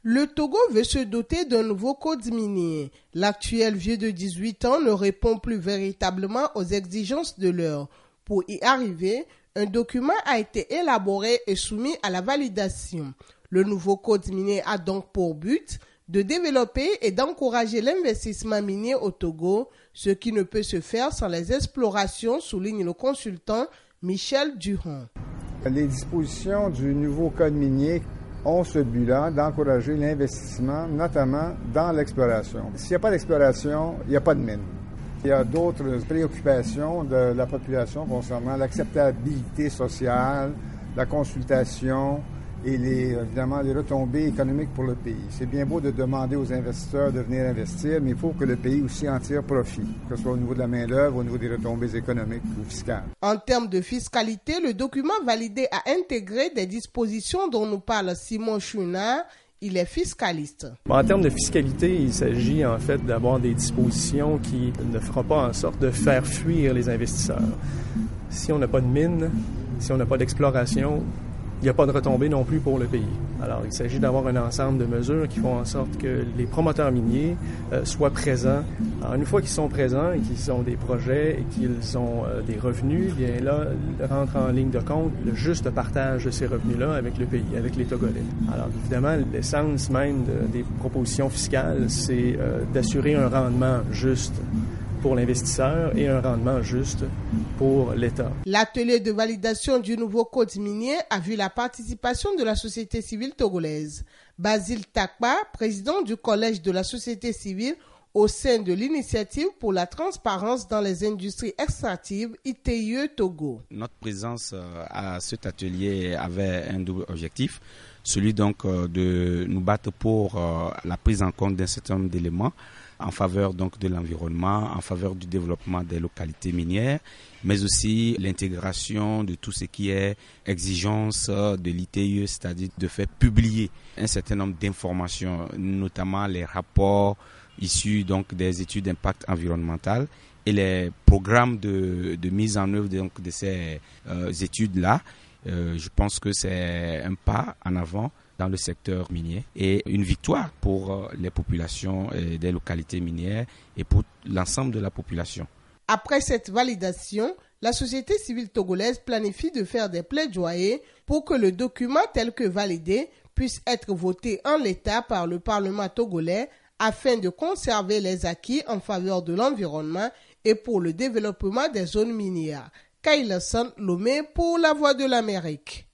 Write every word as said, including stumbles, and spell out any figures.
Le Togo veut se doter d'un nouveau code minier. L'actuel vieux de dix-huit ans ne répond plus véritablement aux exigences de l'heure. Pour y arriver, un document a été élaboré et soumis à la validation. Le nouveau code minier a donc pour but de développer et d'encourager l'investissement minier au Togo, ce qui ne peut se faire sans les explorations, souligne le consultant Michel Durand. Les dispositions du nouveau code minier ont ce but-là d'encourager l'investissement, notamment dans l'exploration. S'il n'y a pas d'exploration, il n'y a pas de mine. Il y a d'autres préoccupations de la population concernant l'acceptabilité sociale, la consultation et les, évidemment les retombées économiques pour le pays. C'est bien beau de demander aux investisseurs de venir investir, mais il faut que le pays aussi en tire profit, que ce soit au niveau de la main-d'œuvre, au niveau des retombées économiques ou fiscales. En termes de fiscalité, le document validé a intégré des dispositions dont nous parle Simon Chouinard. Il est fiscaliste. En termes de fiscalité, il s'agit en fait d'avoir des dispositions qui ne feront pas en sorte de faire fuir les investisseurs. Si on n'a pas de mine, si on n'a pas d'exploration, il n'y a pas de retombée non plus pour le pays. Alors, il s'agit d'avoir un ensemble de mesures qui font en sorte que les promoteurs miniers euh, soient présents. Alors, une fois qu'ils sont présents et qu'ils ont des projets et qu'ils ont euh, des revenus, bien là, rentre en ligne de compte le juste partage de ces revenus-là avec le pays, avec les Togolais. Alors, évidemment, l'essence même de, des propositions fiscales, c'est euh, d'assurer un rendement juste pour l'investisseur et un rendement juste pour l'État. L'atelier de validation du nouveau code minier a vu la participation de la société civile togolaise. Basile Takba, président du collège de la société civile au sein de l'initiative pour la transparence dans les industries extractives I T I E Togo. Notre présence à cet atelier avait un double objectif, celui donc de nous battre pour la prise en compte d'un certain nombre d'éléments en faveur donc de l'environnement, en faveur du développement des localités minières, mais aussi l'intégration de tout ce qui est exigence de l'I T I E, c'est-à-dire de faire publier un certain nombre d'informations, notamment les rapports issus donc des études d'impact environnemental et les programmes de, de mise en œuvre donc de ces euh, études-là. Euh, je pense que c'est un pas en avant dans le secteur minier et une victoire pour les populations des localités minières et pour l'ensemble de la population. Après cette validation, la société civile togolaise planifie de faire des plaidoyers pour que le document tel que validé puisse être voté en l'état par le Parlement togolais afin de conserver les acquis en faveur de l'environnement et pour le développement des zones minières. Kayla San Lomé pour la Voix de l'Amérique.